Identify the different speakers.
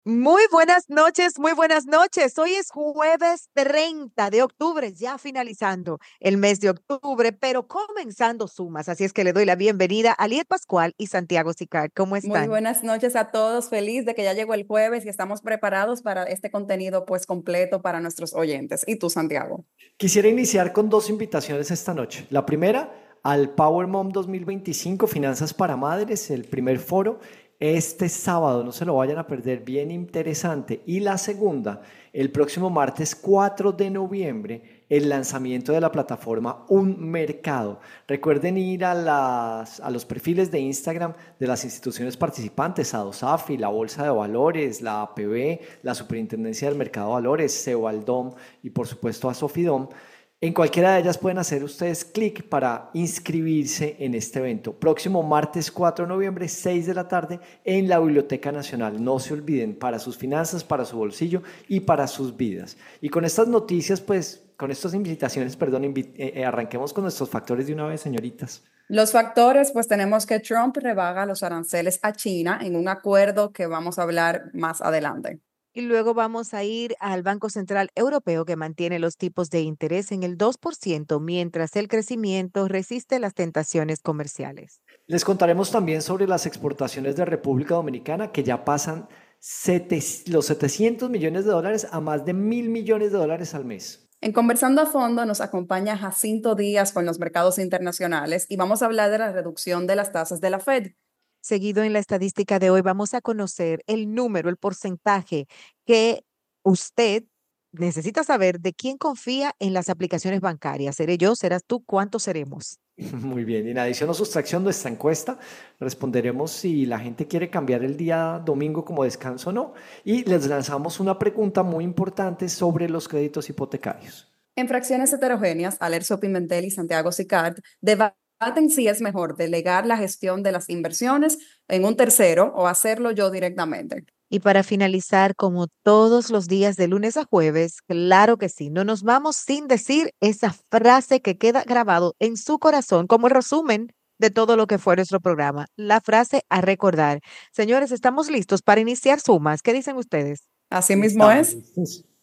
Speaker 1: Muy buenas noches, muy buenas noches. Hoy es jueves 30 de octubre, ya finalizando el mes de octubre, pero comenzando sumas. Así es que le doy la bienvenida a Liet Pascual y Santiago Sicar. ¿Cómo
Speaker 2: Muy
Speaker 1: están?
Speaker 2: buenas noches a todos. Feliz de que ya llegó el jueves y estamos preparados para este contenido pues completo para nuestros oyentes. ¿Y tú, Santiago?
Speaker 3: Quisiera iniciar con dos invitaciones esta noche. La primera, al Power Mom 2025, Finanzas para Madres, el primer foro, este sábado, no se lo vayan a perder, bien interesante. Y la segunda, el próximo martes 4 de noviembre, el lanzamiento de la plataforma Un Mercado. Recuerden ir a los perfiles de Instagram de las instituciones participantes, ADOSAFI, la Bolsa de Valores, la APB, la Superintendencia del Mercado de Valores, Cebaldom y por supuesto a Sofidom. En cualquiera de ellas pueden hacer ustedes clic para inscribirse en este evento. Próximo martes 4 de noviembre, 6 de la tarde, en la Biblioteca Nacional. No se olviden, para sus finanzas, para su bolsillo y para sus vidas. Y con estas noticias, pues, con estas invitaciones, perdón, arranquemos con nuestros factores de una vez, señoritas.
Speaker 2: Los factores, pues tenemos que Trump rebaja los aranceles a China en un acuerdo que vamos a hablar más adelante.
Speaker 1: Y luego vamos a ir al Banco Central Europeo que mantiene los tipos de interés en el 2%, mientras el crecimiento resiste las tentaciones comerciales.
Speaker 3: Les contaremos también sobre las exportaciones de República Dominicana que ya pasan los 700 millones de dólares a más de 1.000 millones de dólares al mes.
Speaker 2: En Conversando a Fondo nos acompaña Jacinto Díaz con los mercados internacionales y vamos a hablar de la reducción de las tasas de la Fed.
Speaker 1: Seguido en la estadística de hoy, vamos a conocer el número, el porcentaje que usted necesita saber de quién confía en las aplicaciones bancarias. ¿Seré yo? ¿Serás tú? ¿Cuántos seremos?
Speaker 3: Muy bien, y en adición o sustracción de esta encuesta, responderemos si la gente quiere cambiar el día domingo como descanso o no. Y les lanzamos una pregunta muy importante sobre los créditos hipotecarios.
Speaker 2: En fracciones heterogéneas, Alerzo Pimentel y Santiago Sicard debaten si es mejor delegar la gestión de las inversiones en un tercero o hacerlo yo directamente.
Speaker 1: Y para finalizar, como todos los días de lunes a jueves, claro que sí, no nos vamos sin decir esa frase que queda grabado en su corazón como el resumen de todo lo que fue nuestro programa. La frase a recordar. Señores, estamos listos para iniciar sumas. ¿Qué dicen ustedes?
Speaker 2: Así mismo
Speaker 3: Estamos
Speaker 2: es.
Speaker 3: listos.